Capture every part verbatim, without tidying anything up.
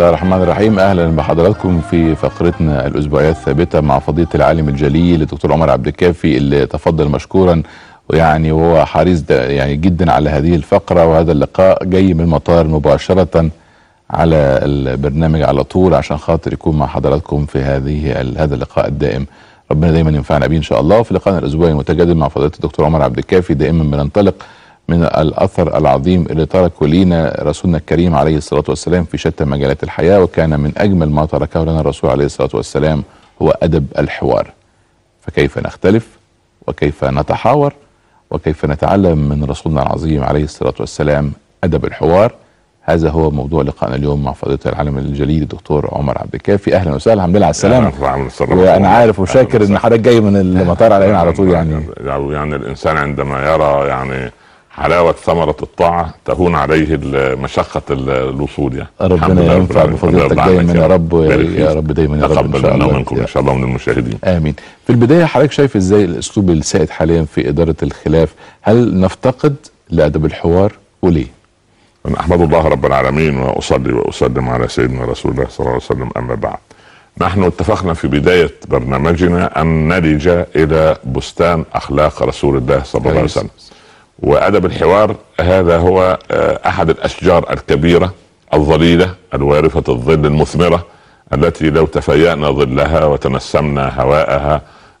الله الرحمن الرحيم. اهلا بحضراتكم في فقرتنا الاسبوعيه الثابته مع فضيله العالم الجليل الدكتور عمر عبد الكافي اللي تفضل مشكورا، ويعني وهو حريص يعني جدا على هذه الفقره وهذا اللقاء، جاي من المطار مباشره على البرنامج على طول عشان خاطر يكون مع حضراتكم في هذه هذا اللقاء الدائم. ربنا دايما ينفعنا بيه ان شاء الله. في لقائنا الاسبوعي المتجدد مع فضيله الدكتور عمر عبد الكافي دائما بننطلق من الاثر العظيم اللي تركه لينا رسولنا الكريم عليه الصلاه والسلام في شتى مجالات الحياه، وكان من اجمل ما تركه لنا الرسول عليه الصلاه والسلام هو ادب الحوار. فكيف نختلف وكيف نتحاور وكيف نتعلم من رسولنا العظيم عليه الصلاه والسلام ادب الحوار، هذا هو موضوع لقائنا اليوم مع فضيله العالم الجليل الدكتور عمر عبد الكافي. اهلا وسهلا، الحمد لله على السلامه. وانا عارف وشاكر ان حضرتك جاي من المطار على على طول. يعني يعني الانسان عندما يرى يعني حلاوه ثمره الطاعه تهون عليه مشقه الوصول. يعني ربنا ينفع بفضيلتك دايما يا رب، يا رب دايما يا رب ان شاء الله منكم ان شاء الله من المشاهدين. امين. في البدايه حضرتك شايف ازاي الاسلوب السائد حاليا في اداره الخلاف؟ هل نفتقد لادب الحوار وليه؟ أنا أحمد الله رب العالمين وأصلي وأسلم على سيدنا رسول الله صلى الله عليه وسلم. أما بعد، نحن اتفقنا في بداية برنامجنا أن نلج إلى بستان أخلاق رسول الله صلى الله عليه وسلم، وأدب الحوار هذا هو أحد الأشجار الكبيرة الظليلة الوارفة الظل المثمرة التي لو تفيأنا ظلها وتنسمنا هواءها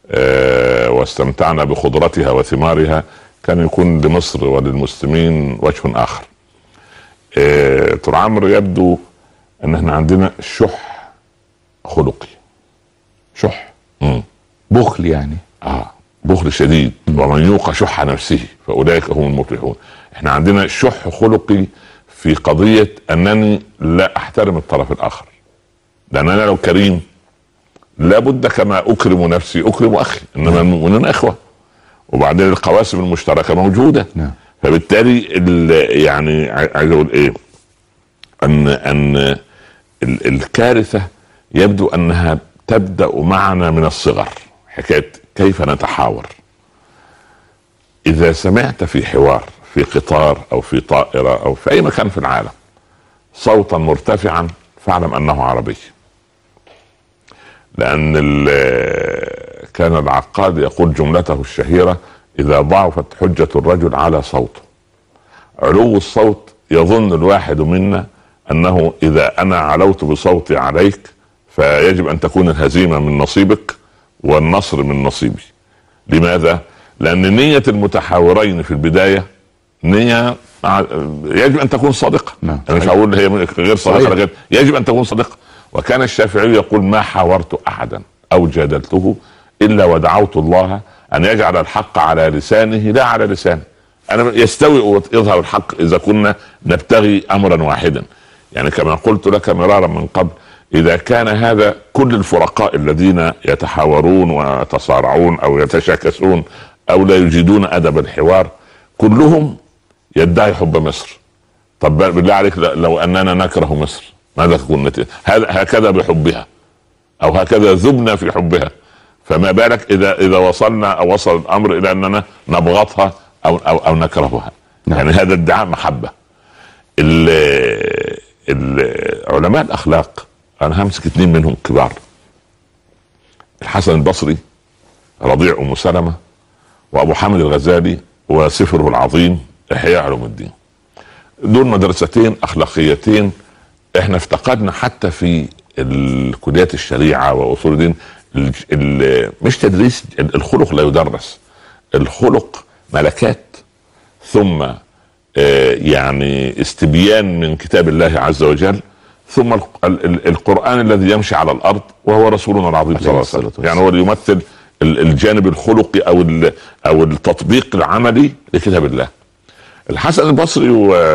واستمتعنا بخضرتها وثمارها كان يكون لمصر وللمسلمين وجه آخر. إيه طول عمرو يبدو ان احنا عندنا شح خلقي، شح مم. بخل يعني اه بخل شديد. مم. ومن يوق شح نفسه فاولئك هم المفلحون. احنا عندنا شح خلقي في قضية انني لا احترم الطرف الاخر، لان انا لو كريم لابد كما اكرم نفسي اكرم اخي، انما المؤمنون اخوة، وبعدين القواسم المشتركة موجودة. نعم. فبالتالي يعني عايز اقول ايه، ان ان الكارثه يبدو انها تبدا معنا من الصغر. حكايه كيف نتحاور. اذا سمعت في حوار في قطار او في طائره او في اي مكان في العالم صوتا مرتفعا فاعلم انه عربي، لان كان العقاد يقول جملته الشهيره: إذا ضعفت حجة الرجل على صوته. علو الصوت يظن الواحد منا أنه إذا أنا علوت بصوتي عليك فيجب أن تكون الهزيمة من نصيبك والنصر من نصيبي. لماذا؟ لأن نية المتحاورين في البداية نية يجب أن تكون صادقة. أنا مش هقول هي غير صادقة، غير يجب أن تكون صادقة. وكان الشافعي يقول: ما حاورت أحدا أو جادلته إلا ودعوت الله أن يجعل الحق على لسانه لا على لسانه. أنا يستوي ويظهر الحق إذا كنا نبتغي أمرا واحدا. يعني كما قلت لك مرارا من قبل، إذا كان هذا كل الفرقاء الذين يتحاورون ويتصارعون أو يتشاكسون أو لا يجدون أدب الحوار كلهم يدعي حب مصر، طب بالله عليك لو أننا نكره مصر ماذا تكون نتيجة؟ هكذا بحبها أو هكذا ذبنا في حبها، فما بالك اذا اذا وصلنا او وصل الامر الى اننا نبغضها او او, أو نكرهها. نعم. يعني هذا ادعاء محبه. علماء الاخلاق انا همسك اثنين منهم كبار: الحسن البصري رضيع ام سلمة، وابو حامد الغزالي وسفره العظيم احياء علوم الدين. دول مدرستين اخلاقيتين احنا افتقدنا حتى في الكليات الشريعه واصول الدين. مش تدريس الخلق، لا يدرس الخلق، ملكات، ثم يعني استبيان من كتاب الله عز وجل، ثم القرآن الذي يمشي على الأرض وهو رسولنا العظيم صلى الله عليه وسلم. يعني هو اللي يمثل الجانب الخلقي أو أو التطبيق العملي لكتاب الله. الحسن البصري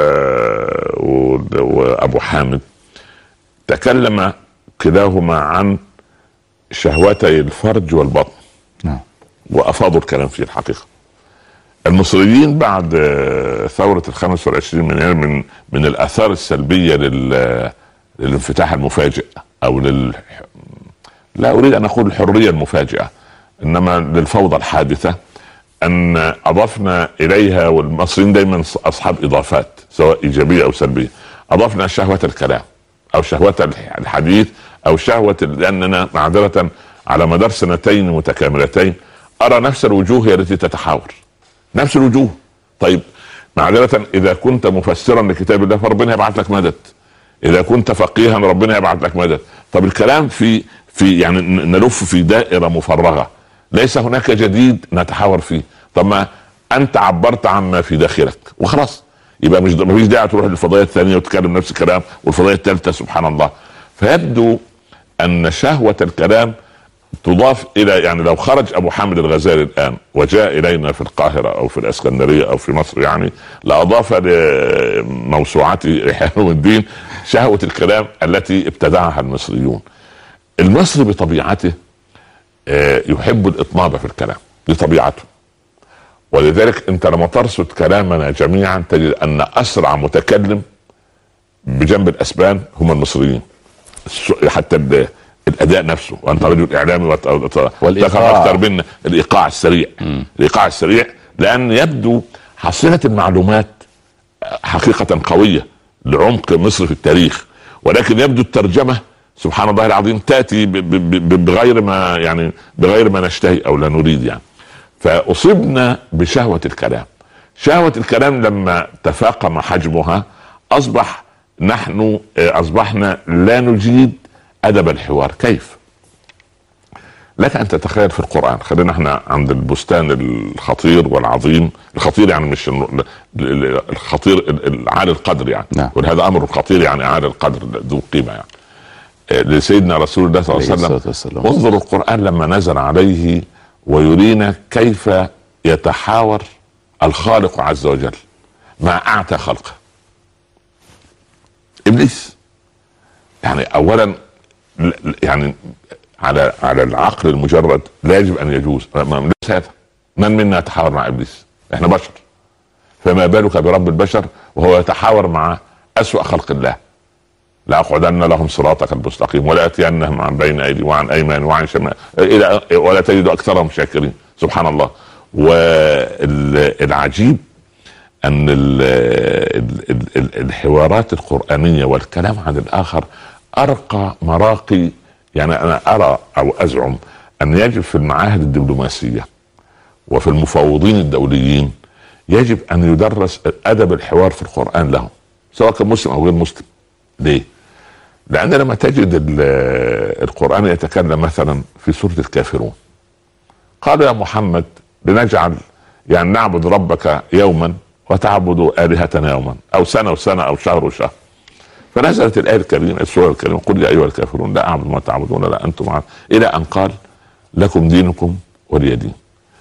وأبو حامد تكلم كلاهما عن شهوتي الفرج والبطن. نعم. وافاضوا الكلام فيه. الحقيقه المصريين بعد ثوره الخامس والعشرين من يناير من من الاثار السلبيه لل للانفتاح المفاجئ او لل لا اريد ان اقول الحريه المفاجئه، انما للفوضى الحادثه، ان اضفنا اليها، والمصريين دايما اصحاب اضافات سواء ايجابيه او سلبيه، اضفنا شهوه الكلام او شهوة الحديث او شهوة، لاننا معذرة على مدار سنتين متكاملتين ارى نفس الوجوه هي التي تتحاور، نفس الوجوه. طيب معذرة اذا كنت مفسرا لكتاب الله فربنا يبعث لك مدد، اذا كنت فقيها ربنا يبعث لك مدد. طب الكلام في في يعني نلف في دائرة مفرغة، ليس هناك جديد نتحاور فيه. طب ما انت عبرت عما في داخلك وخلاص، يبقى مش مفيش داعي تروح للفضائية الثانية وتتكلم نفس الكلام والفضائية الثالثة. سبحان الله. فيبدو ان شهوة الكلام تضاف الى، يعني لو خرج ابو حامد الغزالي الان وجاء الينا في القاهرة او في الاسكندرية او في مصر، يعني لاضاف لموسوعته إحياء علوم الدين شهوة الكلام التي ابتدعها المصريون. المصري بطبيعته يحب الاطناب في الكلام، بطبيعته. ولذلك انت لما ترصد كلامنا جميعا تجد ان اسرع متكلم بجنب الاسبان هم المصريين، حتى الاداء نفسه. وانت رجل اعلامي وتفهم اكثر منا. الايقاع السريع، م. الايقاع السريع، لان يبدو حصيلة المعلومات حقيقة قوية لعمق مصر في التاريخ، ولكن يبدو الترجمة سبحان الله العظيم تأتي بغير ما يعني بغير ما نشتهي او لا نريد يعني. فاصبنا بشهوة الكلام. شهوة الكلام لما تفاقم حجمها اصبح نحن اصبحنا لا نجيد ادب الحوار. كيف؟ لك ان تتخيل في القرآن، خلينا احنا عند البستان الخطير والعظيم، الخطير يعني مش الخطير العالي القدر يعني، نعم. وهذا امر خطير يعني عالي القدر ذو قيمة يعني لسيدنا رسول الله صلى الله عليه وسلم. انظر القرآن لما نزل عليه ويرينا كيف يتحاور الخالق عز وجل مع اعتى خلقه ابليس. يعني اولا يعني على على العقل المجرد لا يجب ان يجوز، ليس هذا. من منا يتحاور مع ابليس؟ احنا بشر، فما بالك برب البشر وهو يتحاور مع اسوأ خلق الله. لاقعدن لهم صراطك المستقيم ولا اتينهم عن بين ايدي وعن ايمان وعن شمال ولا تجد اكثرهم شاكرين. سبحان الله. والعجيب ان الحوارات القرآنية والكلام عن الاخر ارقى مراقي. يعني انا ارى او ازعم ان يجب في المعاهد الدبلوماسية وفي المفوضين الدوليين يجب ان يدرس ادب الحوار في القرآن لهم، سواء كان مسلم او غير مسلم. ليه؟ لان لما تجد القرآن يتكلم مثلا في سورة الكافرون، قال يا محمد لنجعل يعني نعبد ربك يوما وتعبد آلهتنا يوما، او سنة وسنة او شهر وشهر. فنزلت الآية الكريمة السورة الكريمة قل يا ايها الكافرون لا اعبد ما تعبدون لا انتم عبد، الى ان قال لكم دينكم ولي دين.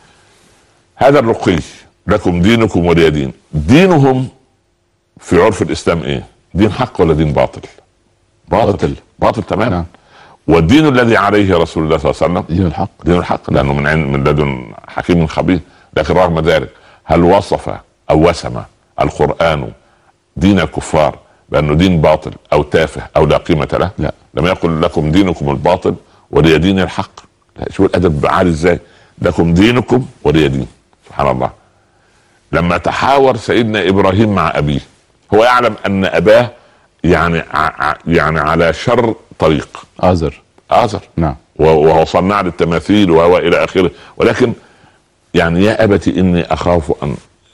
هذا الرقي لكم دينكم ولي دين، دينهم في عرف الاسلام ايه؟ دين حق ولا دين باطل؟ باطل باطل, باطل تماما. نعم. والدين الذي عليه رسول الله صلى الله عليه وسلم دين الحق، دين الحق لانه من عند من لدن حكيم خبير. لكن رغم ذلك هل وصف او وسم القرآن دين الكفار بانه دين باطل او تافه او لا قيمة له؟ لا. لم يقل لكم دينكم الباطل ولي دين الحق. شو الادب عالي ازاي؟ لكم دينكم ولي دين. سبحان الله. لما تحاور سيدنا ابراهيم مع ابيه، هو يعلم ان اباه يعني ع... يعني على شر طريق، آزر آزر نعم، وهو صناع للتماثيل وهو الى اخره. ولكن يعني يا ابتي اني اخاف ان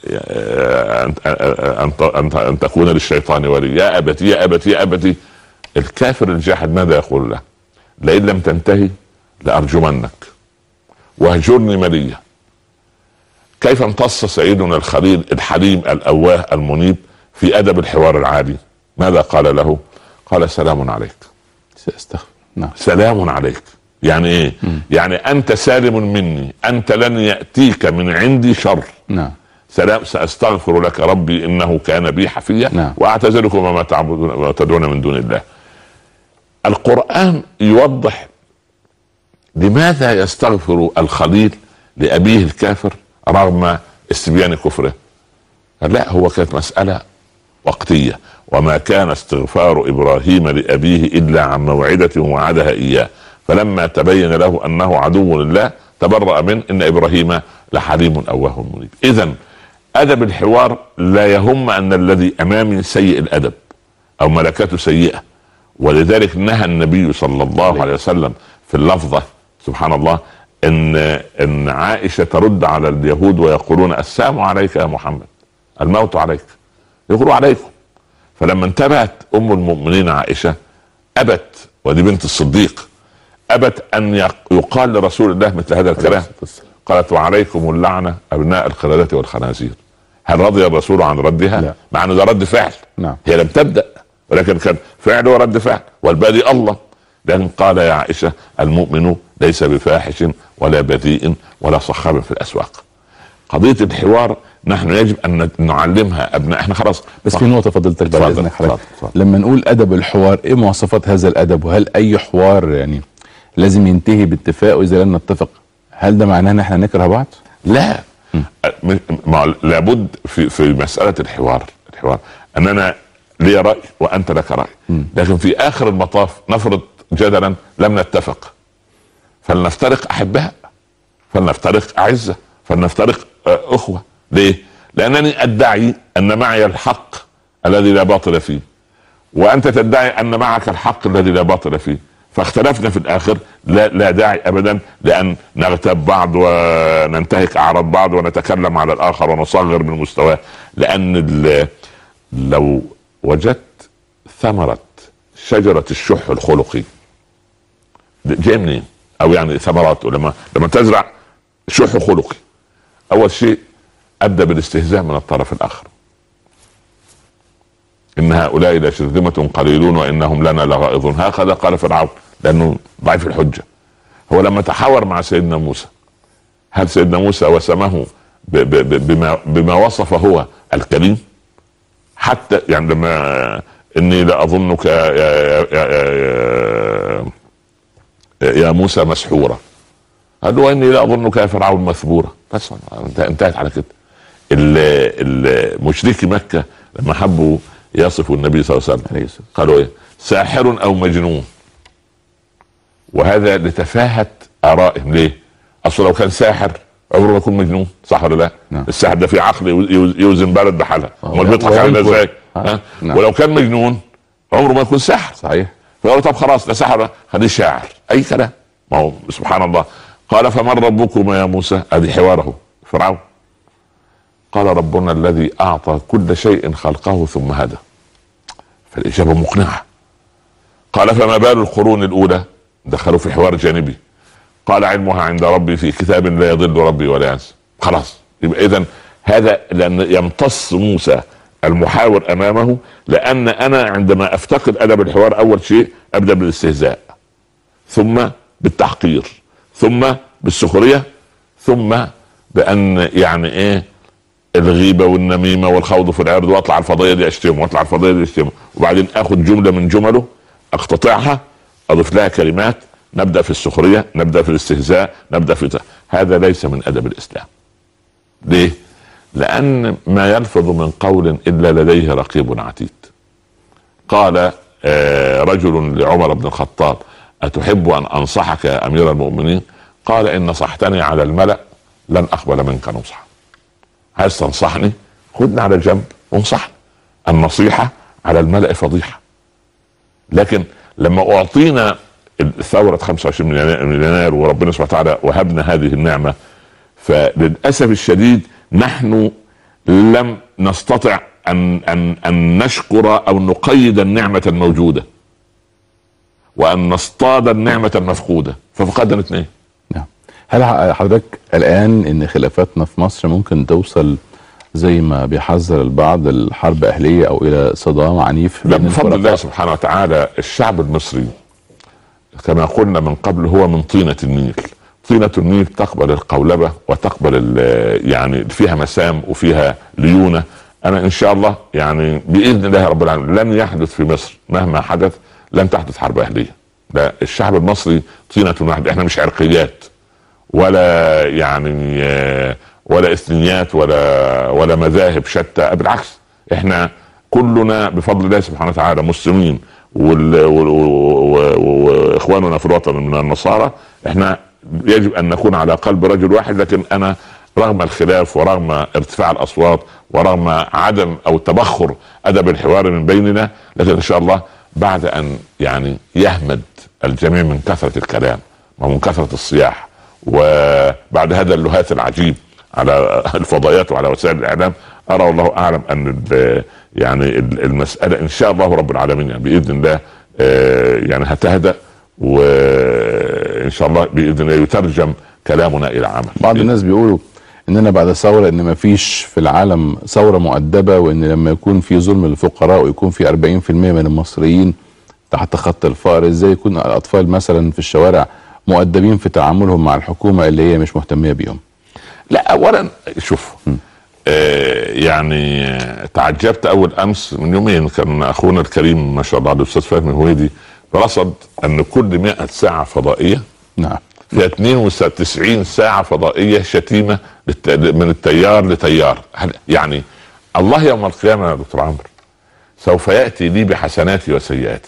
ان ان, أن تكون للشيطان ولي. يا ابتي يا ابتي يا ابتي. الكافر الجاحد ماذا يقول له؟ لئن لم تنتهي لارجمنك واهجرني مليا. كيف امتص سيدنا الخليل الحليم الأواه المنيب في أدب الحوار العادي؟ ماذا قال له؟ قال سلام عليك. سأستغفر. نعم. سلام عليك. يعني ايه؟ م. يعني انت سالم مني، انت لن يأتيك من عندي شر. نعم. سلام، سأستغفر لك ربي انه كان بي حفيا. نعم. واعتزلكم ما تعبدون وتدعون من دون الله. القرآن يوضح لماذا يستغفر الخليل لأبيه الكافر رغم استبيان كفره. لا، هو كانت مسألة وقتية. وما كان استغفار إبراهيم لأبيه إلا عن موعدة وعدها إياه فلما تبين له أنه عدو لله تبرأ منه إن إبراهيم لحليم أواه منيب. إذن أدب الحوار لا يهم أن الذي أمامي سيء الأدب أو ملكته سيئة ولذلك نهى النبي صلى الله عليه وسلم في اللفظة سبحان الله ان ان عائشة ترد على اليهود ويقولون السلام عليك يا محمد، الموت عليك، يقولوا عليكم. فلما انتبهت ام المؤمنين عائشة ابت، ودي بنت الصديق، ابت ان يقال لرسول الله مثل هذا الكلام. قالت وعليكم اللعنة ابناء القردة والخنازير. هل رضي الرسول عن ردها؟ لا. مع انه ده رد فعل. نعم. هي لم تبدأ، ولكن كان فعل ورد فعل، والبادئ الله. لكن قال يا عائشة المؤمن ليس بفاحش ولا بذيء ولا صخاب في الاسواق. قضية الحوار نحن يجب ان نعلمها ابناء. احنا خلاص. بس في نقطة فضلتك بعد اذنك حضرتك، لما نقول ادب الحوار ايه مواصفات هذا الادب؟ وهل اي حوار يعني لازم ينتهي باتفاق، واذا لم نتفق هل ده معناه ان احنا نكره بعض؟ لا. م. لابد في في مسألة الحوار الحوار ان انا لي رأي وانت لك رأي، م. لكن في اخر المطاف نفرض جدلا لم نتفق، فلنفترق احباء، فلنفترق اعزة، فلنفترق اخوة. ليه؟ لانني ادعي ان معي الحق الذي لا باطل فيه، وانت تدعي ان معك الحق الذي لا باطل فيه، فاختلفنا في الاخر. لا, لا داعي ابدا لان نغتاب بعض وننتهك اعراض بعض ونتكلم على الاخر ونصغر من مستواه. لان لو وجدت ثمرة شجرة الشح الخلقي جاي منين؟ او يعني ثمرات لما لما تزرع شح خلقي، اول شيء ابدا بالاستهزاء من الطرف الاخر. ان هؤلاء لشرذمة قليلون وانهم لنا لغائظون، هكذا قال فرعون لانه ضعيف الحجة. هو لما تحاور مع سيدنا موسى، هل سيدنا موسى وسمه بما, بما وصف هو الكريم؟ حتى يعني لما اني لاظنك يا, يا, يا, يا, يا موسى مسحورا، قال له اني لاظنك يا فرعون مثبورا. بس انتهت على كده. المشركي مكة لما حبوا يصفوا النبي صلى الله عليه وسلم قالوا ايه؟ ساحر او مجنون. وهذا لتفاهة ارائهم. ليه؟ اصلا لو كان ساحر عمره ما يكون مجنون، صح ولا لا؟ نعم. الساحر ده في عقل يوزن بلد بحالها، امال بيضحك علينا ازاي؟ نعم. ولو كان مجنون عمره ما يكون ساحر. صحيح. فقالوا طب خلاص ده ساحر خليه شاعر، اي كلام. ما هو سبحان الله. قال فمن ربكما يا موسى؟ ادي حواره فرعون. قال ربنا الذي اعطى كل شيء خلقه ثم هدى. فالاجابه مقنعه. قال فما بال القرون الاولى؟ دخلوا في حوار جانبي. قال علمها عند ربي في كتاب لا يضل ربي ولا ينسى. خلاص. يبقى اذا هذا لان يمتص موسى المحاور امامه، لان انا عندما افتقد ادب الحوار اول شيء ابدا بالاستهزاء، ثم بالتحقير، ثم بالسخريه، ثم بان يعني ايه الغيبه والنميمه والخوض في العرض، واطلع الفضائيه دي اشتمه، واطلع الفضائيه دي اشتمه، وبعدين اخذ جمله من جمله اقتطعها اضيف لها كلمات، نبدا في السخريه، نبدا في الاستهزاء، نبدا في هذا ليس من ادب الاسلام. ليه؟ لان ما يلفظ من قول الا لديه رقيب عتيد. قال آه رجل لعمر بن الخطاب اتحب ان انصحك يا امير المؤمنين؟ قال ان نصحتني على الملأ لن اقبل منك نصحا. عايز تنصحني خدني على جنب وانصحني. النصيحة على الملأ فضيحة. لكن لما اعطينا ثورة خمسة وعشرين من يناير وربنا سبحانه وتعالى وهبنا هذه النعمة، فللأسف الشديد نحن لم نستطع أن, أن, أن نشكر أو نقيد النعمة الموجودة وأن نصطاد النعمة المفقودة، ففقدنا اثنين. نعم. هل حضرتك الآن إن خلافاتنا في مصر ممكن توصل زي ما بيحذر البعض الحرب أهلية أو إلى صدام عنيف؟ لا، بفضل الله سبحانه وتعالى الشعب المصري كما قلنا من قبل هو من طينة النيل. طينة النيل تقبل القولبة وتقبل يعني فيها مسام وفيها ليونة. أنا إن شاء الله يعني بإذن الله رب العالمين لن يحدث في مصر مهما حدث لن تحدث حرب أهلية. لا، الشعب المصري طينة واحدة. إحنا مش عرقيات ولا يعني ولا إثنيات ولا ولا مذاهب شتى، بالعكس إحنا كلنا بفضل الله سبحانه وتعالى مسلمين، واخواننا في الوطن من النصارى. احنا يجب ان نكون على قلب رجل واحد. لكن انا رغم الخلاف ورغم ارتفاع الاصوات ورغم عدم او تبخر ادب الحوار من بيننا، لكن ان شاء الله بعد ان يعني يهمد الجميع من كثرة الكلام ومن كثرة الصياح، وبعد هذا اللهاث العجيب على الفضائيات وعلى وسائل الاعلام، ارى والله اعلم ان يعني المسألة ان شاء الله رب العالمين يعني باذن الله يعني هتهدأ، وان شاء الله باذن الله يترجم كلامنا الى عمل. بعض الناس بيقولوا اننا بعد ثوره ان ما فيش في العالم ثوره مؤدبه، وان لما يكون في ظلم للفقراء ويكون في أربعين بالمئة من المصريين تحت خط الفقر، ازاي يكون الاطفال مثلا في الشوارع مؤدبين في تعاملهم مع الحكومه اللي هي مش مهتميه بيهم؟ لا اولا شوف آه يعني تعجبت اول امس من يومين كان اخونا الكريم ما شاء الله الاستاذ فهمي الهويدي رصد ان كل مئة ساعه فضائيه نعم فيها اثنين وتسعين ساعه فضائيه شتيمه من التيار لتيار. يعني الله يوم القيامه يا دكتور عمرو سوف ياتي لي بحسناتي وسيئاتي،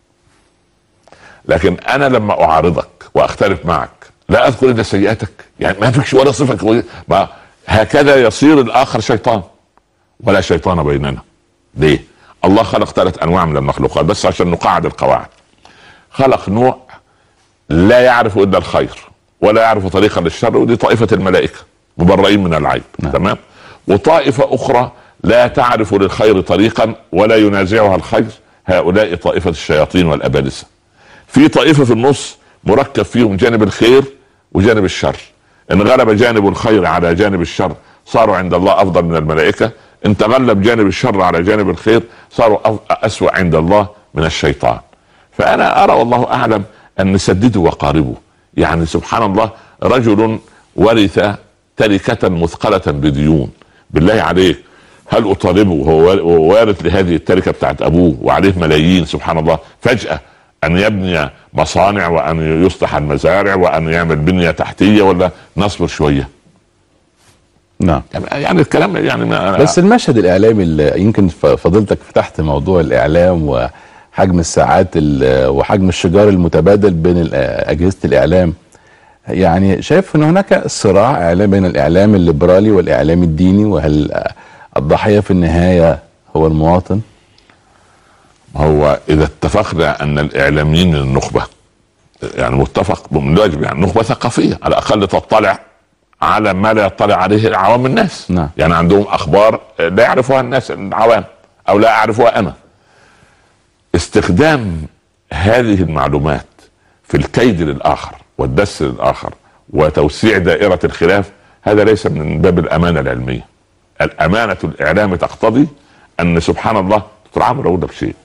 لكن انا لما اعارضك واختلف معك لا اذكر الا سيئاتك، يعني ما فيكش ولا صفه كويسه. هكذا يصير الاخر شيطان، ولا شيطان بيننا. ليه؟ الله خلق ثلاث انواع من المخلوقات بس عشان نقعد القواعد. خلق نوع لا يعرف الا الخير ولا يعرف طريقا للشر، ودي طائفه الملائكه مبرئين من العيب. نعم. تمام. وطائفه اخرى لا تعرف للخير طريقا ولا ينازعها الخير، هؤلاء طائفه الشياطين والابالسه. في طائفه في النص مركب فيهم جانب الخير وجانب الشر، ان غلب جانب الخير على جانب الشر صاروا عند الله افضل من الملائكه، ان تغلب جانب الشر على جانب الخير صاروا اسوأ عند الله من الشيطان. فانا ارى والله اعلم ان نسدده وقاربه. يعني سبحان الله رجل ورث تركة مثقلة بديون، بالله عليك هل اطالبه وهو وارث لهذه التركة بتاعت ابوه وعليه ملايين سبحان الله، فجأة ان يبني مصانع وان يصلح المزارع وان يعمل بنية تحتية، ولا نصبر شوية؟ نعم. يعني الكلام يعني ما بس المشهد الاعلامي اللي يمكن فضلتك فتحت موضوع الاعلام وحجم الساعات وحجم الشجار المتبادل بين اجهزة الاعلام، يعني شايف ان هناك صراع اعلامي بين الاعلام الليبرالي والاعلام الديني، وهل الضحية في النهاية هو المواطن؟ هو اذا اتفقنا ان الاعلاميين النخبة يعني متفق من الواجب يعني نخبة ثقافية على الاقل تطلع على ما لا يطلع عليه عوام الناس. نعم. يعني عندهم اخبار لا يعرفها الناس العوام او لا اعرفها انا. استخدام هذه المعلومات في الكيد للاخر والدس للاخر وتوسيع دائرة الخلاف، هذا ليس من باب الامانة العلمية. الامانة الاعلام تقتضي ان سبحان الله تتعامل اقول لك شيء.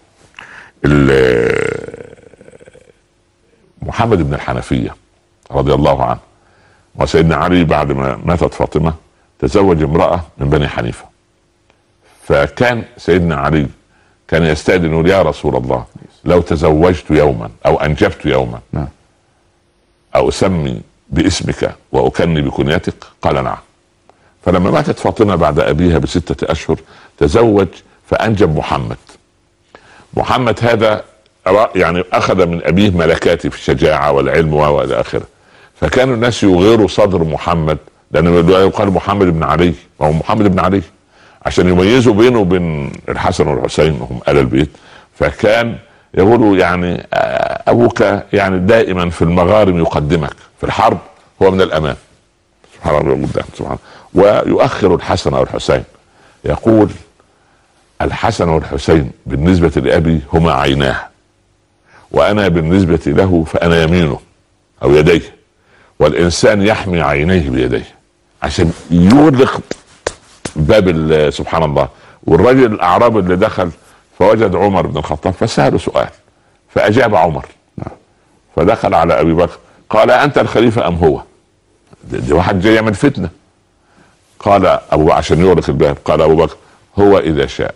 محمد بن الحنفية رضي الله عنه وسيدنا علي بعد ما ماتت فاطمة تزوج امرأة من بني حنيفة، فكان سيدنا علي كان يستأذن يقول يا رسول الله لو تزوجت يوما او انجبت يوما او اسمي باسمك واكني بكنيتك؟ قال نعم. فلما ماتت فاطمة بعد ابيها بستة اشهر تزوج فانجب محمد. محمد هذا يعني اخذ من ابيه ملكات في الشجاعة والعلم والى اخره، فكانوا الناس يغيروا صدر محمد لانه يقال محمد بن علي، وهو محمد بن علي عشان يميزوا بينه وبين الحسن والحسين وهم آل البيت. فكان يقولوا يعني ابوك يعني دائما في المغارم يقدمك، في الحرب هو من الامام سبحان الله قدام سبحان الله، ويؤخر الحسن والحسين. يقول الحسن والحسين بالنسبة لأبي هما عيناه، وأنا بالنسبة له فأنا يمينه أو يديه، والإنسان يحمي عينيه بيديه عشان يغلق باب سبحان الله. والرجل الأعرابي اللي دخل فوجد عمر بن الخطاب فسأله سؤال فأجاب عمر، فدخل على أبي بكر قال أنت الخليفة أم هو؟ دي واحد جاي يعمل فتنة. قال أبو عشان يغلق الباب قال أبو بكر هو إذا شاء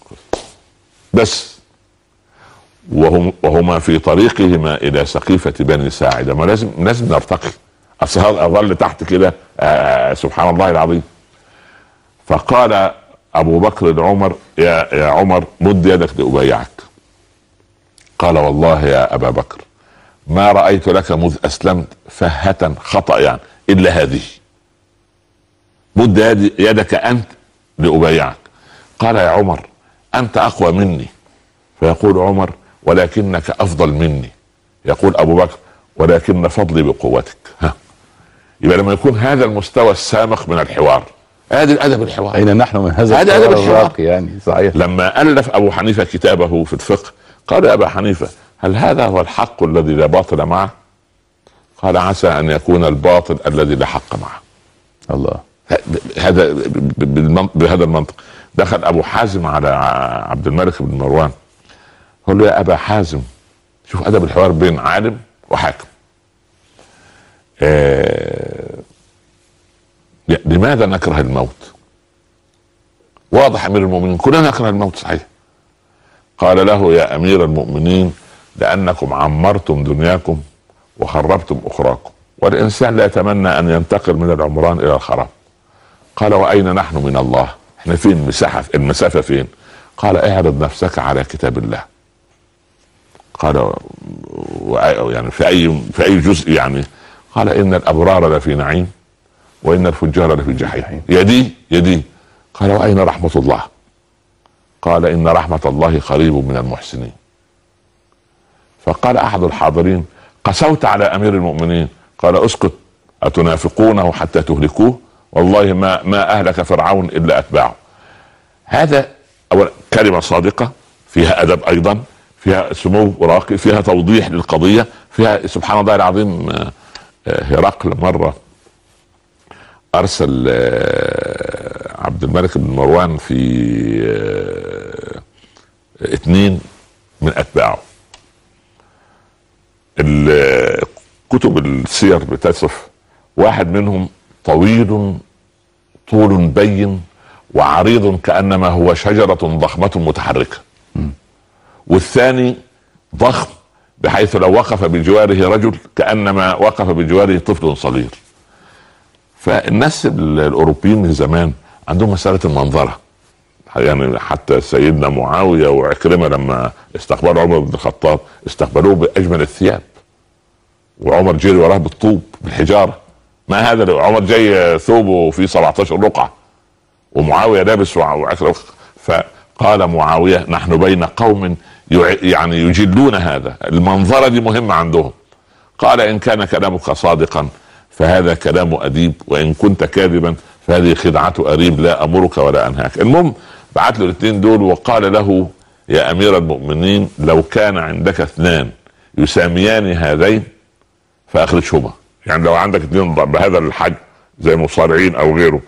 بس. وهم وهما في طريقهما الى سقيفة بني ساعدة، ما لازم لازم نرتقي، اصل هذا اظل تحت كده آه سبحان الله العظيم. فقال ابو بكر لعمر يا يا عمر مد يدك لأبايعك. قال والله يا ابا بكر ما رأيت لك مذ اسلمت فهة خطأ يعني الا هذه، مد يدك انت لأبايعك. قال يا عمر انت اقوى مني. فيقول عمر ولكنك افضل مني. يقول ابو بكر ولكن فضلي بقوتك. ها، يبقى لما يكون هذا المستوى السامق من الحوار، هذا الادب الحوار. اين نحن من هذا هذا ادب الحوار يعني. صحيح. لما الف ابو حنيفه كتابه في الفقه قال يا ابا حنيفه هل هذا هو الحق الذي لا باطل معه؟ قال عسى ان يكون الباطل الذي لا حق معه. الله. هذا بهذا المنطق. دخل ابو حازم على عبد الملك بن مروان قال له يا ابا حازم، شوف ادب الحوار بين عالم وحاكم، آه لماذا نكره الموت؟ واضح امير المؤمنين كلنا نكره الموت صحيح. قال له يا امير المؤمنين لانكم عمرتم دنياكم وخربتم اخراكم، والانسان لا يتمنى ان ينتقل من العمران الى الخراب. قال واين نحن من الله؟ احنا فين المساحه؟ المسافه فين؟ قال اعرض نفسك على كتاب الله. قال يعني في اي في اي جزء يعني؟ قال ان الابرار لفي نعيم وان الفجار لفي جحيم. يدي يدي. قال واين رحمه الله؟ قال ان رحمه الله قريب من المحسنين. فقال احد الحاضرين قسوت على امير المؤمنين. قال اسكت، اتنافقونه حتى تهلكوه؟ والله ما ما اهلك فرعون الا اتباعه. هذا أولا كلمه صادقه فيها ادب، ايضا فيها سمو راقي، فيها توضيح للقضيه، فيها سبحان الله العظيم. هرقل مره ارسل عبد الملك بن مروان في اثنين من اتباعه. كتب السير بتصف واحد منهم طويل طول بين وعريض كأنما هو شجرة ضخمة متحركة، والثاني ضخم بحيث لو وقف بجواره رجل كأنما وقف بجواره طفل صغير. فالناس الأوروبيين من زمان عندهم مسألة المنظرة، يعني حتى سيدنا معاوية وعكرمة لما استقبلوا عمر بن الخطاب استقبلوه بأجمل الثياب، وعمر جري وراه بالطوب بالحجارة. ما هذا؟ عمر جاي ثوبه في سبعتاشر رقعة ومعاوية لابس وعكرمة. فقال معاوية نحن بين قوم يعني يجلون هذا، المنظرة دي مهمة عندهم. قال إن كان كلامك صادقا فهذا كلام أديب، وإن كنت كاذبا فهذه خدعة أريب، لا أمرك ولا أنهاك. المهم بعت له الاثنين دول وقال له يا أمير المؤمنين لو كان عندك اثنان يساميان هذين فأخرجهما، يعني لو عندك اثنين بهذا الحجم زي مصارعين أو غيره.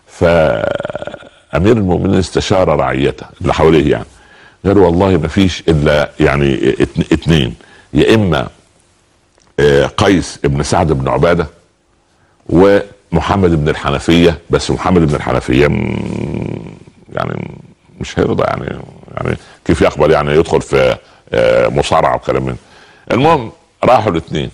فأمير المؤمنين استشار رعيته اللي حواليه، يعني قال والله ما فيش إلا يعني اثنين، يا إما قيس ابن سعد بن عبادة ومحمد بن الحنفية، بس محمد بن الحنفية يعني مش هيرضى، يعني يعني كيف يقبل يعني يدخل في مصارعة وكلام من. المهم راحوا الاثنين.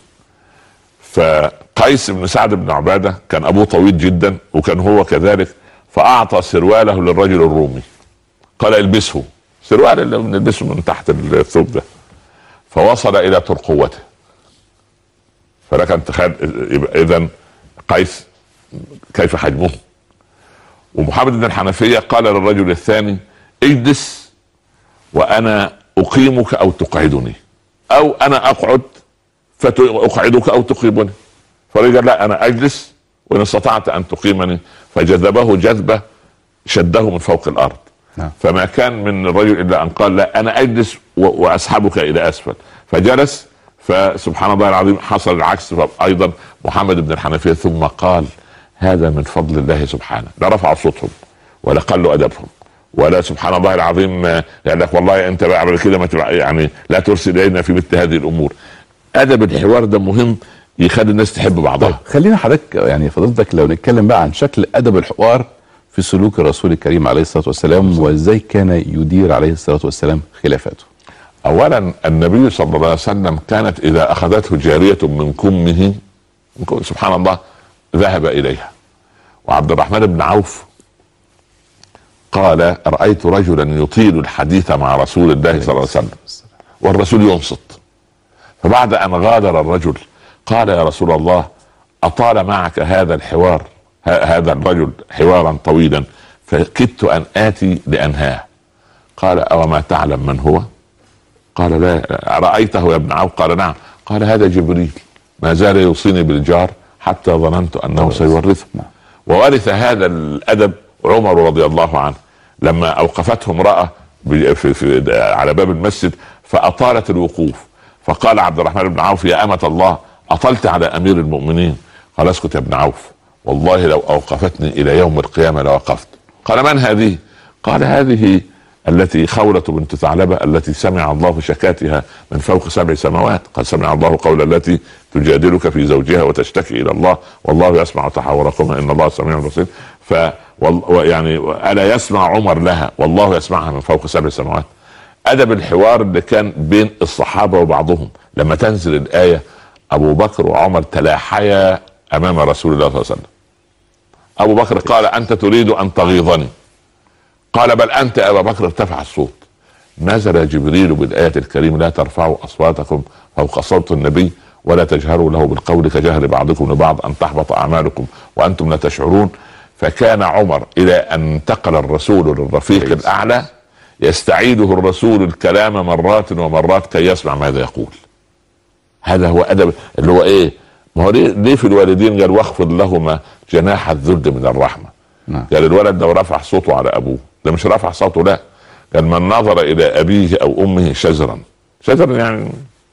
فقيس بن سعد بن عبادة كان ابوه طويل جدا وكان هو كذلك، فاعطى سرواله للرجل الرومي قال البسه، سروال اللي بنلبسه من تحت الثوب ده. فوصل الى ترقوته، فلك ان تخيل اذا قيس كيف حجمه. ومحمد بن الحنفية قال للرجل الثاني اجلس وانا اقيمك او تقعدني، او انا اقعد فاقعدك او تقيمني. فرجل لا انا اجلس وان استطعت ان تقيمني. فجذبه جذبه شده من فوق الارض. نعم. فما كان من الرجل الا ان قال لا انا اجلس واسحبك الى اسفل، فجلس. فسبحان الله العظيم حصل العكس ايضا محمد بن الحنفية، ثم قال هذا من فضل الله سبحانه. لا رفع صوتهم ولا قلوا ادبهم ولا سبحان الله العظيم يعني لك والله انت بعمل كده ما يعني لا ترسل الينا في مثل هذه الامور. ادب الحوار ده مهم يخلي الناس تحب بعضها. طيب خلينا حضرتك يعني فضلتك لو نتكلم بقى عن شكل ادب الحوار في سلوك الرسول الكريم عليه الصلاة والسلام، وازاي كان يدير عليه الصلاة والسلام خلافاته. اولا النبي صلى الله عليه وسلم كانت اذا اخذته جارية من كمه سبحان الله ذهب اليها. وعبد الرحمن بن عوف قال رأيت رجلا يطيل الحديث مع رسول الله صلى الله عليه وسلم والرسول ينصت. فبعد ان غادر الرجل قال يا رسول الله اطال معك هذا الحوار هذا الرجل حوارا طويلا فكدت ان اتي لانهاه. قال او ما تعلم من هو؟ قال لا. رأيته يا ابن عوف؟ قال نعم. قال هذا جبريل ما زال يوصيني بالجار حتى ظننت انه سيورثه. وورث هذا الادب عمر رضي الله عنه لما اوقفته امرأة في في على باب المسجد فاطالت الوقوف، فقال عبد الرحمن بن عوف يا أمة الله اطلت على امير المؤمنين؟ قال اسكت يا ابن عوف، والله لو اوقفتني الى يوم القيامة لوقفت. قال من هذه؟ قال هذه التي خولة بنت ثعلبة التي سمع الله شكاتها من فوق سبع سماوات. قد سمع الله قول التي تجادلك في زوجها وتشتكي الى الله والله يسمع تحاوركما ان الله سميع بصير. ف يعني الا يسمع عمر لها والله يسمعها من فوق سبع سماوات. ادب الحوار اللي كان بين الصحابة وبعضهم لما تنزل الآية ابو بكر وعمر تلاحيا امام رسول الله صلى الله عليه وسلم. ابو بكر قال انت تريد ان تغيظني؟ قال بل انت يا ابا بكر. ارتفع الصوت، نزل جبريل بالايه الكريمه لا ترفعوا اصواتكم فوق صوت النبي ولا تجهروا له بالقول كجهر بعضكم لبعض ان تحبط اعمالكم وانتم لا تشعرون. فكان عمر الى ان انتقل الرسول للرفيق الاعلى يستعيده الرسول الكلام مرات ومرات كي يسمع ماذا يقول. هذا هو ادب اللي هو ايه؟ ما هو ليه في الوالدين قال واخفض لهما جناح الذل من الرحمه. نعم. قال الولد لو رفع صوته على ابوه، ده مش رفع صوته، لا، قال من نظر الى ابيه او امه شزرا، شزرا يعني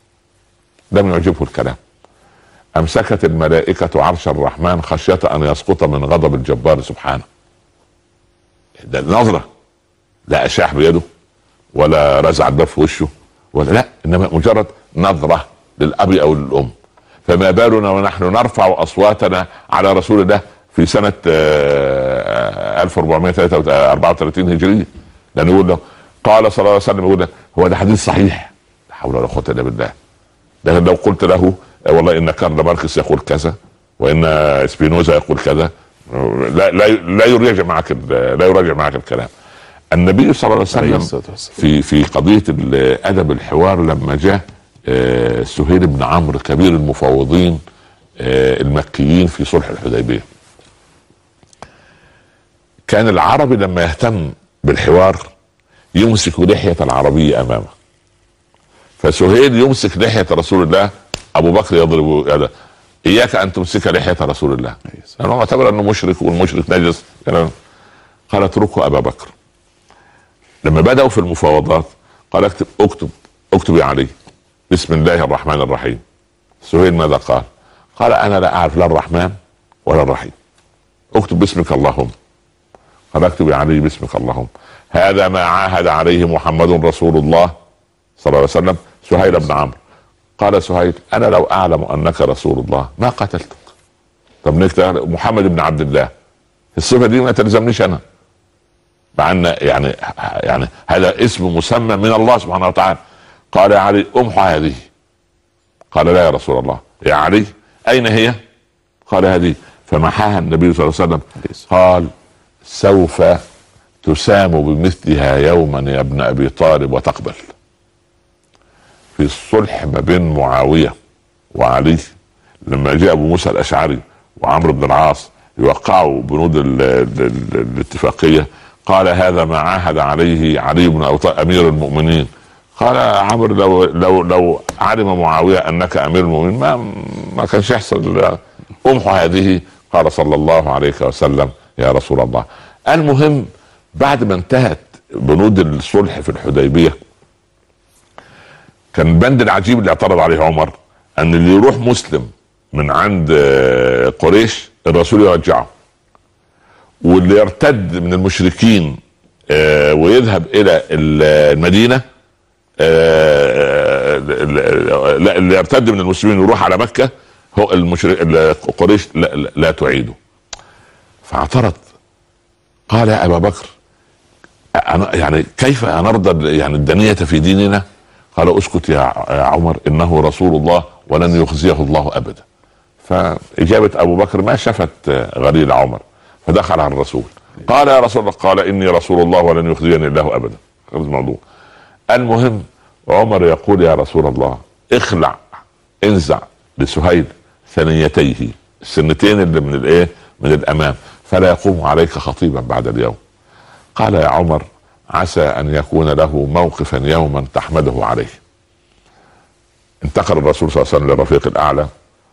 لم يعجبه الكلام، امسكت الملائكة عرش الرحمن خشية ان يسقط من غضب الجبار سبحانه. ده نظرة، لا اشاح بيده ولا رزع الباب في وشه ولا لا، انما مجرد نظرة للاب او للام. فما بالنا ونحن نرفع اصواتنا على رسول الله في سنة ألف وأربعمائة وأربعة وثلاثين هجرية، لأنه يقول له قال صلى الله عليه وسلم، يقول له هو ده حديث صحيح، لا حول ولا قوة إلا بالله. لكن لو قلت له والله إن كارل ماركس يقول كذا وإن سبينوزا يقول كذا، لا لا لا يراجع معك لا يراجع معك الكلام. النبي صلى الله عليه وسلم في في قضية أدب الحوار لما جاء سهيل بن عمرو كبير المفوضين المكيين في صلح الحديبية، كان العربي لما يهتم بالحوار يمسك لحية العربي امامه، فسهيل يمسك لحية رسول الله، ابو بكر يضرب هذا اياك ان تمسك لحية رسول الله لانه يعني اعتبر انه مشرك والمشرك نجس. قال اتركه ابا بكر. لما بدأوا في المفاوضات قال اكتب اكتب اكتب يا علي بسم الله الرحمن الرحيم. سهيل ماذا قال؟ قال انا لا اعرف لا الرحمن ولا الرحيم، اكتب باسمك اللهم. قال اكتب يا علي باسمك اللهم. هذا ما عاهد عليه محمد رسول الله صلى الله عليه وسلم سهيل بن عمرو. قال سهيل انا لو اعلم انك رسول الله ما قتلتك. طب نكتب محمد بن عبد الله، الصفه دي ما تلزمنيش انا، مع ان يعني يعني هذا اسم مسمى من الله سبحانه وتعالى. قال يا علي امحو هذه. قال لا يا رسول الله. يا علي اين هي؟ قال هذه. فمحاها النبي صلى الله عليه وسلم. قال سوف تسام بمثلها يوما يا ابن ابي طالب وتقبل. في الصلح ما بين معاوية وعلي لما جاء ابو موسى الاشعري وعمرو بن العاص يوقعوا بنود ال ال ال الاتفاقية، قال هذا ما عاهد عليه علي بن ابي طالب امير المؤمنين. قال عمرو لو لو لو علم معاوية انك امير المؤمنين ما ما كانش يحصل امحو هذه. قال صلى الله عليه وسلم يا رسول الله. المهم بعد ما انتهت بنود الصلح في الحديبية كان البند العجيب اللي اعترض عليه عمر ان اللي يروح مسلم من عند قريش الرسول يرجعه، واللي يرتد من المشركين ويذهب الى المدينة لا اللي يرتد من المسلمين ويروح على مكة هو المشرك قريش لا, لا تعيده. فاعترض. قال يا ابا بكر يعني كيف نرضى يعني الدنية في ديننا؟ قال اسكت يا عمر انه رسول الله ولن يخزيه الله ابدا. فاجابة ابو بكر ما شفت غليل عمر، فدخل على الرسول قال يا رسول الله. قال اني رسول الله ولن يخزيني الله ابدا. خلص الموضوع. المهم عمر يقول يا رسول الله اخلع انزع لسهيل ثنيتيه السنتين اللي من الايه من الامام فلا يقوم عليك خطيبا بعد اليوم. قال يا عمر عسى ان يكون له موقفا يوما تحمده عليه. انتقل الرسول صلى الله عليه وسلم للرفيق الاعلى،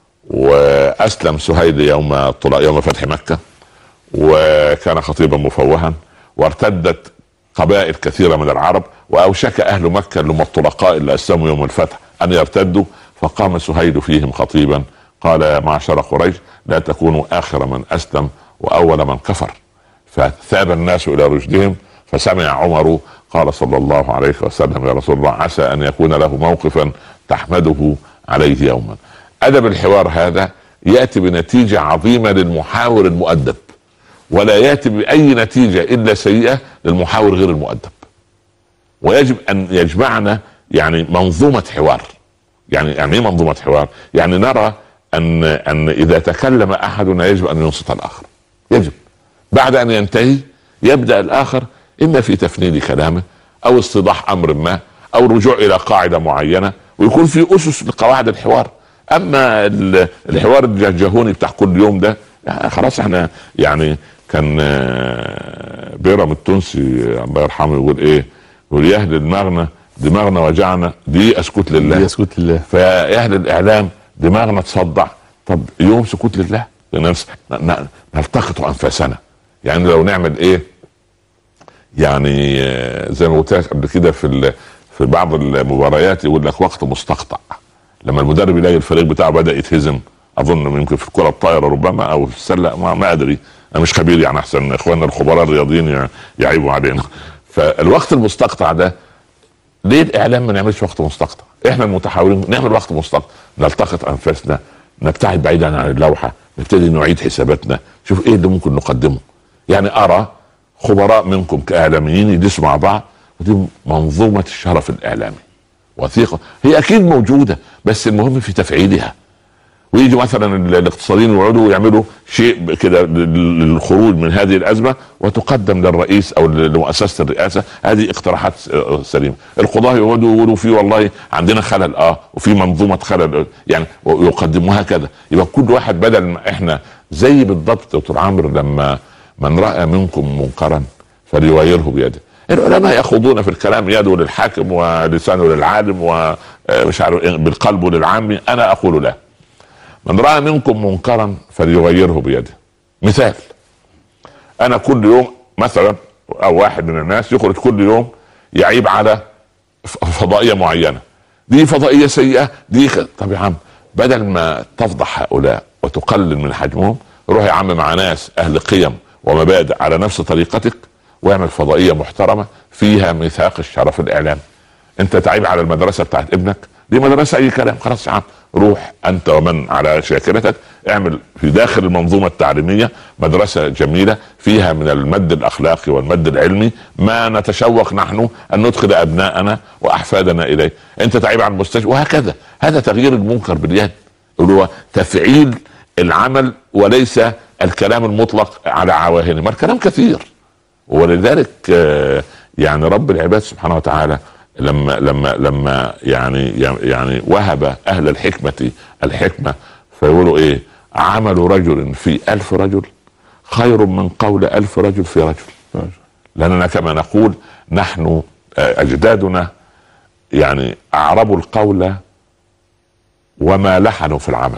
واسلم سهيل يوم طلاء يوم فتح مكه، وكان خطيبا مفوها، وارتدت قبائل كثيره من العرب، واوشك اهل مكه اللي هم الطلقاء اللي اسلموا يوم الفتح ان يرتدوا، فقام سهيل فيهم خطيبا قال: يا معشر قريش لا تكونوا اخر من اسلم واول من كفر. فثاب الناس الى رشدهم، فسمع عمر قال صلى الله عليه وسلم: يا رسول الله عسى ان يكون له موقفا تحمده عليه يوما. ادب الحوار هذا ياتي بنتيجه عظيمه للمحاور المؤدب، ولا ياتي باي نتيجه الا سيئه للمحاور غير المؤدب. ويجب ان يجمعنا يعني منظومه حوار. يعني يعني ايه منظومه حوار؟ يعني نرى ان ان اذا تكلم احدنا يجب ان ينصت الاخر، يجب بعد ان ينتهي يبدا الاخر اما في تفنيد كلامه او استيضاح امر ما او الرجوع الى قاعده معينه، ويكون في اسس لقواعد الحوار. اما الحوار الجهجهوني بتاع كل يوم ده يعني خلاص احنا يعني. كان بيرم التونسي الله يرحمه يقول ايه؟ يقول: يا اهل المغنى دماغنا وجعنا دي اسكت لله، دي اسكت لله. فيا اهل الاعلام دماغنا تصدع، طب يوم سكوت لله نلتقط انفاسنا. يعني لو نعمل ايه يعني زي ما قلت لك قبل كده في في بعض المباريات يقول لك وقت مستقطع، لما المدرب يلاقي الفريق بتاعه بدا يتهزم، اظن يمكن في الكره الطايره ربما او في السله ما, ما ادري، انا مش خبير يعني، احسن اخواننا الخبراء الرياضيين يعيبوا علينا. فالوقت المستقطع ده ليه الاعلام ما نعملش وقت مستقطع؟ احنا المتحاورين نعمل وقت مستقطع، نلتقط انفاسنا، نبتعد بعيدا عن اللوحه، نبتدي نعيد حساباتنا، شوف ايه اللي ممكن نقدمه. يعني ارى خبراء منكم كاعلاميين يدسوا مع بعض، ودي منظومه الشرف الاعلامي وثيقه، هي اكيد موجوده بس المهم في تفعيلها. ويجي مثلا الاقتصاديين يقعدوا يعملوا شيء كده للخروج من هذه الازمه، وتقدم للرئيس او لمؤسسه الرئاسه هذه اقتراحات سليمه. القضاه يقعدوا يقولوا في والله عندنا خلل اه وفي منظومه خلل يعني، ويقدموها كذا. يبقى كل واحد بدل ما احنا زي بالضبط دكتور عمرو لما من راى منكم منكرا فليغيره بيده. العلماء يخوضون في الكلام يده للحاكم ولسانه للعالم ومش عارف بالقلب للعام. انا اقول لا، من رأى منكم منكرا فليغيره بيده. مثال، انا كل يوم مثلا او واحد من الناس يخرج كل يوم يعيب على فضائية معينة، دي فضائية سيئة دي خ... طب يا عم بدل ما تفضح هؤلاء وتقلل من حجمهم، روح يا عم مع ناس اهل قيم ومبادئ على نفس طريقتك واعمل فضائية محترمة فيها ميثاق الشرف الاعلامي. انت تعيب على المدرسة بتاعت ابنك، دي مدرسة اي كلام، خلاص يا عم روح انت ومن على شاكلتك اعمل في داخل المنظومة التعليمية مدرسة جميلة فيها من المد الاخلاقي والمد العلمي ما نتشوق نحن ان ندخل ابناءنا واحفادنا اليه. انت تعيب على المستشفى وهكذا. هذا تغيير المنكر باليد، هو تفعيل العمل وليس الكلام المطلق على عواهنه. ما الكلام كثير، ولذلك يعني رب العباد سبحانه وتعالى لما لما لما يعني يعني وهب اهل الحكمة الحكمة فيقولوا ايه؟ عمل رجل في الف رجل خير من قول الف رجل في رجل. لاننا كما نقول نحن اجدادنا يعني اعربوا القول وما لحنوا في العمل،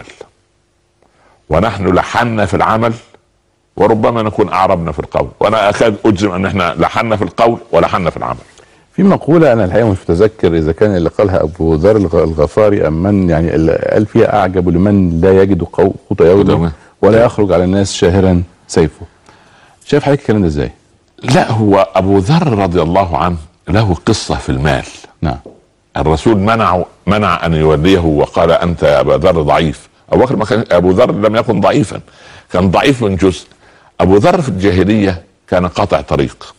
ونحن لحنا في العمل وربما نكون اعربنا في القول. وانا اكاد اجزم ان احنا لحنا في القول ولحنا في العمل. في مقولة أنا الحقيقة مش متذكر إذا كان اللي قالها أبو ذر الغفاري أم من، يعني اللي قال فيها أعجب لمن لا يجد قوت يومه ولا يخرج على الناس شاهرا سيفه. شايف حضرتك الكلام ده إزاي؟ لا، هو أبو ذر رضي الله عنه له قصة في المال. نعم. الرسول منع منع أن يوليه وقال أنت يا أبا ذر ضعيف. أبو بكر ما كان، أبو ذر لم يكن ضعيفا، كان ضعيف من جزء. أبو ذر في الجاهلية كان قاطع طريق،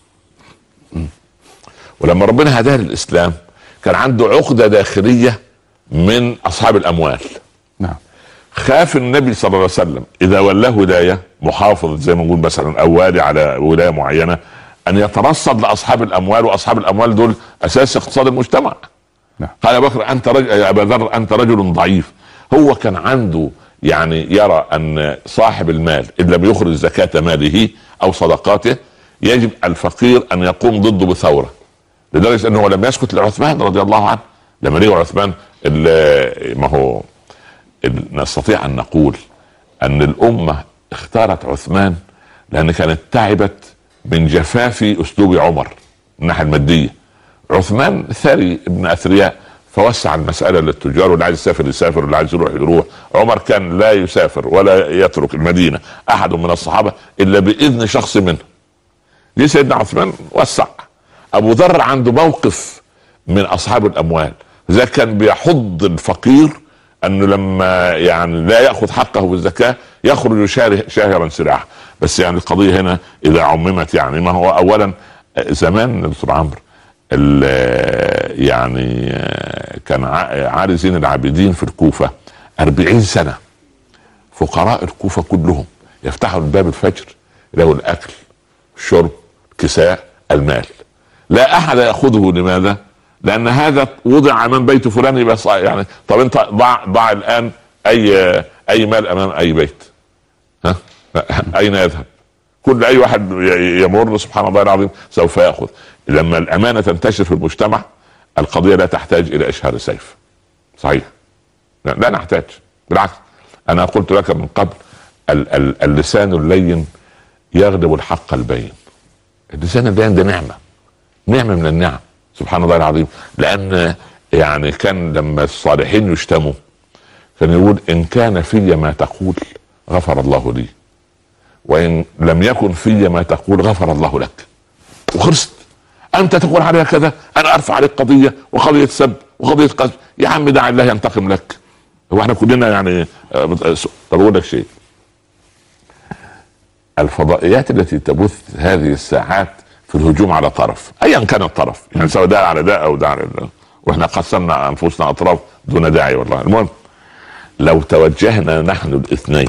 ولما ربنا هداه للإسلام كان عنده عقدة داخلية من أصحاب الأموال. نعم. خاف النبي صلى الله عليه وسلم إذا ولاه ولاية محافظ زي ما نقول مثلا أو والي على ولاية معينة أن يترصد لأصحاب الأموال، وأصحاب الأموال دول أساس اقتصاد المجتمع. نعم. قال يا بكر أنت رجل، يا أبا ذر أنت رجل ضعيف. هو كان عنده يعني يرى أن صاحب المال إن لم يخرج زكاة ماله أو صدقاته يجب الفقير أن يقوم ضده بثورة، لدرجة أنه لم يسكت لعثمان رضي الله عنه. لما رجع عثمان ما هو نستطيع ان نقول ان الامه اختارت عثمان لان كانت تعبت من جفاف اسلوب عمر من الناحيه الماديه. عثمان ثري ابن اثرياء فوسع المساله للتجار، واللي عايز يسافر يسافر واللي عايز يروح يروح. عمر كان لا يسافر ولا يترك المدينه احد من الصحابه الا باذن شخص منه. ليه سيدنا عثمان وسع. ابو ذر عنده موقف من اصحاب الاموال، اذا كان بيحض الفقير انه لما يعني لا ياخذ حقه بالزكاه يخرج شاهرا سلاحا. بس يعني القضيه هنا اذا عممت يعني ما هو اولا زمان دكتور عمرو يعني كان علي زين العابدين في الكوفه أربعين سنه فقراء الكوفه كلهم يفتحوا الباب الفجر له الاكل الشرب الكساء المال، لا احد ياخذه. لماذا؟ لان هذا وضع امام بيت فلان يبقى يعني طب انت ضع ضع الان اي اي مال امام اي بيت، ها اين يذهب؟ كل اي واحد يمر سبحان الله العظيم سوف ياخذ. لما الامانه تنتشر في المجتمع القضيه لا تحتاج الى اشهار سيف. صحيح، لا, لا نحتاج، بالعكس. انا قلت لك من قبل ال- ال- اللسان اللين يغلب الحق البين. اللسان البين ده نعمه، نعمه من النعم سبحان الله العظيم. لان يعني كان لما الصالحين يشتموا كان يقول ان كان في ما تقول غفر الله لي، وان لم يكن في ما تقول غفر الله لك. وخلصت. انت تقول عليها كذا، انا ارفع عليك قضيه وقضيه سب وقضيه قذف، يا عم دع الله ينتقم لك. هو احنا كلنا يعني. طب اقول لك شيء، الفضائيات التي تبث هذه الساعات في الهجوم على طرف ايا كان الطرف، يعني سواء ده على ده او ده على ده، واحنا قسمنا انفسنا اطراف دون داعي والله. المهم لو توجهنا نحن الاثنين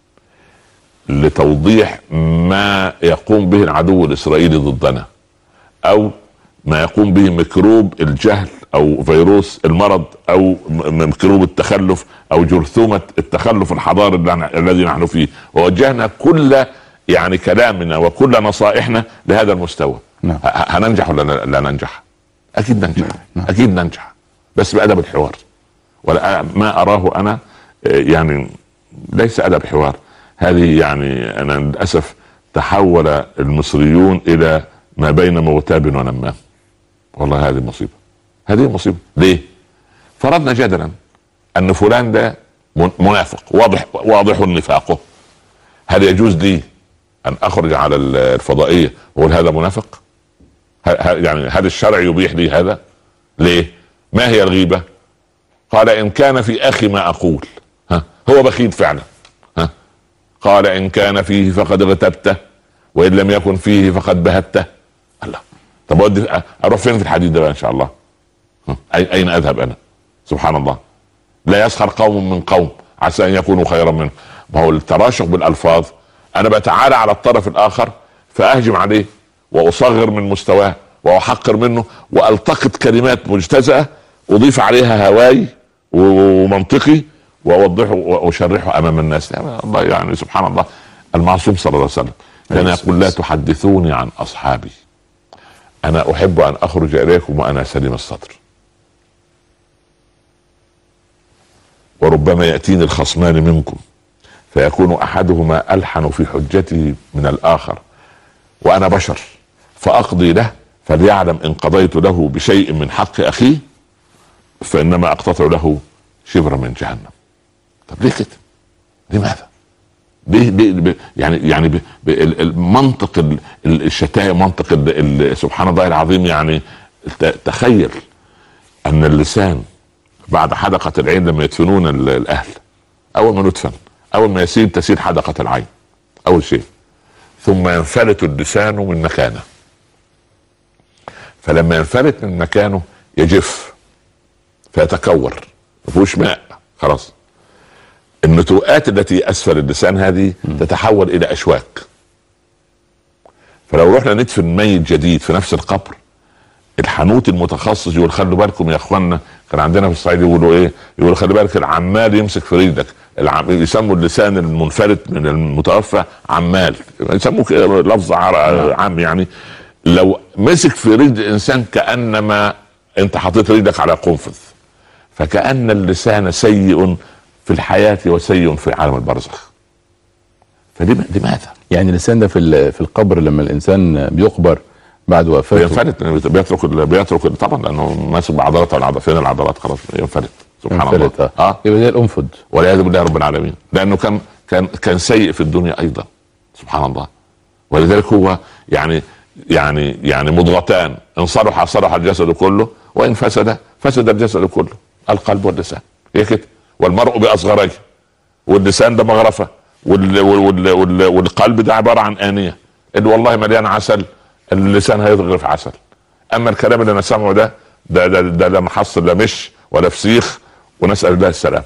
لتوضيح ما يقوم به العدو الاسرائيلي ضدنا او ما يقوم به ميكروب الجهل او فيروس المرض او ميكروب التخلف او جرثومة التخلف الحضاري الذي نحن فيه، ووجهنا كل يعني كلامنا وكل نصائحنا لهذا المستوى، نعم. هننجح ولا لا ننجح؟ اكيد ننجح، نعم. اكيد ننجح، بس بأدب الحوار. ولا ما اراه انا يعني ليس أدب حوار، هذه يعني انا للاسف تحول المصريون الى ما بين مغتاب ونمام. والله هذه مصيبه، هذه مصيبه. ليه؟ فرضنا جدلا ان فلان ده منافق واضح واضح نفاقه، هل يجوز لي ان اخرج على الفضائيه واقول هذا منافق؟ يعني هل الشرع يبيح لي هذا؟ ليه؟ ما هي الغيبه؟ قال ان كان في اخي ما اقول. ها هو بخيل فعلا. ها قال ان كان فيه فقد اغتبته وان لم يكن فيه فقد بهته. الله، طب اودي اروح فين في الحديث ده بقى ان شاء الله؟ اين اذهب انا؟ سبحان الله. لا يسخر قوم من قوم عسى ان يكونوا خيرا منه. ما هو التراشق بالالفاظ، انا بتعالى على الطرف الاخر فاهجم عليه واصغر من مستواه واحقر منه والتقط كلمات مجتزأة اضيف عليها هواي ومنطقي واوضحه واشرحه امام الناس. يعني الله يعني سبحان الله. المعصوم صلى الله عليه وسلم كان يقول لا تحدثوني عن اصحابي، انا احب ان اخرج اليكم وانا سليم الصدر. وربما ياتيني الخصمان منكم فيكون احدهما الحن في حجته من الاخر وانا بشر فاقضي له، فليعلم ان قضيت له بشيء من حق اخيه فانما اقتطع له شبرا من جهنم. طب ليه كده؟ لماذا؟ بيه بيه يعني يعني المنطق الشتائم، منطق سبحان الله العظيم. يعني تخيل ان اللسان بعد حدقة العين لما يدفنون الاهل، اول ما ندفن اول ما يسيل تسيل حدقة العين اول شيء، ثم ينفلت اللسان من مكانه، فلما ينفلت من مكانه يجف فيتكور مفيهوش ماء خلاص. النتوءات التي اسفل اللسان هذه تتحول الى اشواك. فلو رحنا ندفن ميت جديد في نفس القبر، الحنوت المتخصص يقول خلوا بالكم يا اخوانا، كان عندنا في الصعيد يقولوا ايه؟ يقول خلي بالك العمال يمسك في رجلك. يسموا اللسان المنفلت من المتوفى عمال، يسموه لفظ عام. يعني لو مسك في رجل الانسان كانما انت حطيت رجلك على قنفذ، فكأن اللسان سيء في الحياة وسيء في عالم البرزخ. فلماذا؟ يعني اللسان ده في في القبر لما الانسان بيقبر بعد وفاته ينفلت، بيترك بيترك طبعا لانه ماسك بعضلات العضلات، فين العضلات خلاص ينفلت سبحان الله. اه, آه. يبقى زي الانفض والعياذ بالله رب العالمين، لانه كان كان كان سيء في الدنيا ايضا سبحان الله. ولذلك هو يعني يعني يعني مضغتان، ان صلح صلح الجسد كله وان فسد فسد الجسد كله، القلب واللسان. هي كده، والمرء باصغريه، واللسان ده مغرفه، وال وال وال والقلب ده عباره عن انيه اللي والله مليان عسل، اللسان هيتغرف عسل. اما الكلام اللي انا سامعه ده ده ده ده لا محصل لا مش ولا فسيخ، ونسال الله السلام.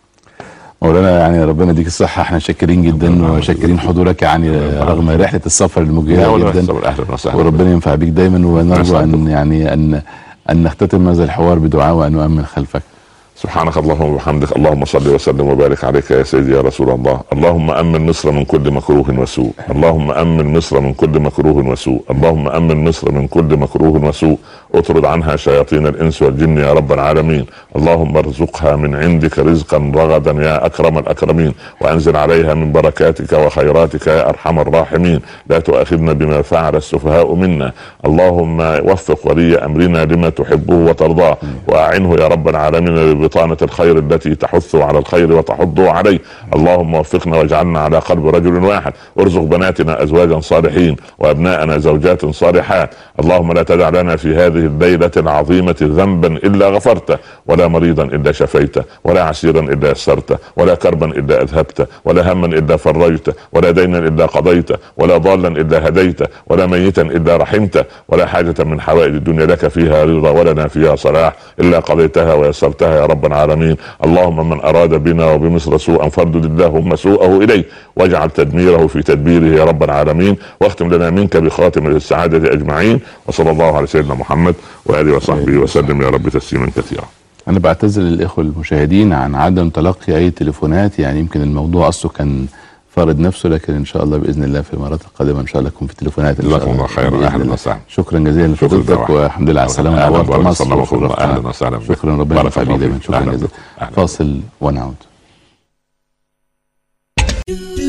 مولانا يعني ربنا يديك الصحة، احنا شاكرين جدا وشاكرين حضورك يعني رغم رحلة السفر المجهدة جدا، وربنا ينفع بيك دايما، ونرجو ان يعني ان ان نختتم هذا الحوار بدعاء وان نؤمن خلفك. سبحانك اللهم وبحمدك، اللهم صل وسلم وبارك عليك يا سيدي يا رسول الله. اللهم امن مصر من كل مكروه وسوء، اللهم امن مصر من كل مكروه وسوء، اللهم امن مصر من كل مكروه وسوء، اطرد عنها شياطين الانس والجن يا رب العالمين. اللهم ارزقها من عندك رزقا رغدا يا اكرم الاكرمين، وانزل عليها من بركاتك وخيراتك يا ارحم الراحمين. لا تؤاخذنا بما فعل السفهاء منا. اللهم وفق ولي امرنا لما تحبه وترضاه، واعنه يا رب العالمين بطانة الخير التي تحثه على الخير وتحضه عليه. اللهم وفقنا واجعلنا على قلب رجل واحد. ارزق بناتنا ازواجا صالحين، وابناءنا زوجات صالحات. اللهم لا تدع لنا في هذه الليلة العظيمة ذنبا الا غفرته، ولا مريضا الا شفيته، ولا عسيرا الا يسرته، ولا كربا الا اذهبته، ولا هما الا فرجته، ولا دينا الا قضيته، ولا ضالا الا هديته، ولا ميتا الا رحمته، ولا حاجة من حوائج الدنيا لك فيها رضا ولنا فيها صلاح الا قضيتها ويسرتها يا رب العالمين. اللهم من اراد بنا وبمصر سوءا فردد اللهم سوءه اليه، واجعل تدميره في تدبيره يا رب العالمين، واختم لنا منك بخاتم السعادة اجمعين. وصلى الله على سيدنا محمد واله وصحبه وسلم يا رب تسليما كثيرا. انا بعتذر للاخوه المشاهدين عن عدم تلقي اي تليفونات، يعني يمكن الموضوع اصله كان فارض نفسه، لكن ان شاء الله باذن الله في المرات القادمه ان شاء الله يكون في تليفونات. جزاكم الله خيرا. اهلا وسهلا. شكرا جزيلا لفضيلتك، والحمد لله على السلامه. نورت مصر. اهلا وسهلا. شكرا، ربنا ينفع بيك دايما. شكرا جزيلا. فاصل ونعود.